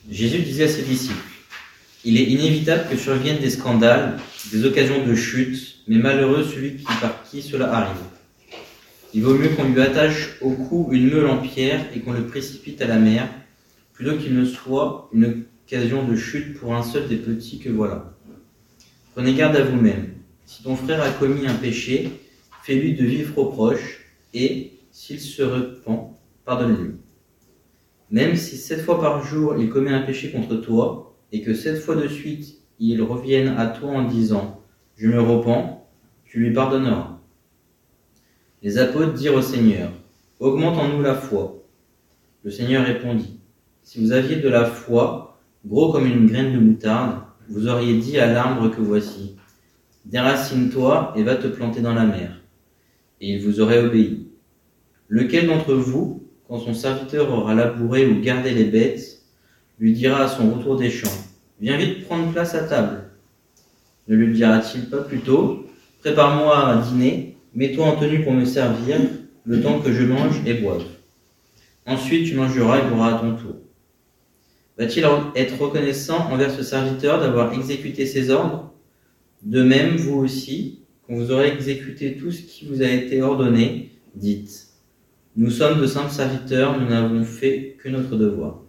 Jésus disait à ses disciples: il est inévitable que surviennent des scandales, des occasions de chute, mais malheureux celui par qui cela arrive. Il vaut mieux qu'on lui attache au cou une meule en pierre et qu'on le précipite à la mer, plutôt qu'il ne soit une occasion de chute pour un seul des petits que voilà. Prenez garde à vous-même. Si ton frère a commis un péché, fais-lui de vifs reproches, et, s'il se repent, pardonne-lui. Même si 7 fois par jour il commet un péché contre toi, et que 7 fois de suite il revienne à toi en disant « Je me repens », tu lui pardonneras. Les apôtres dirent au Seigneur: « Augmente en nous la foi. » Le Seigneur répondit: « Si vous aviez de la foi, gros comme une graine de moutarde, vous auriez dit à l'arbre que voici: Déracine-toi et va te planter dans la mer, et il vous aurait obéi. Lequel d'entre vous, quand son serviteur aura labouré ou gardé les bêtes, lui dira à son retour des champs: Viens vite prendre place à table? Ne lui dira-t-il pas plutôt: Prépare-moi à dîner, mets-toi en tenue pour me servir, le temps que je mange et boive. Ensuite tu mangeras et boiras à ton tour. Va-t-il être reconnaissant envers ce serviteur d'avoir exécuté ses ordres? De même, vous aussi, quand vous aurez exécuté tout ce qui vous a été ordonné, dites: Nous sommes de simples serviteurs, nous n'avons fait que notre devoir.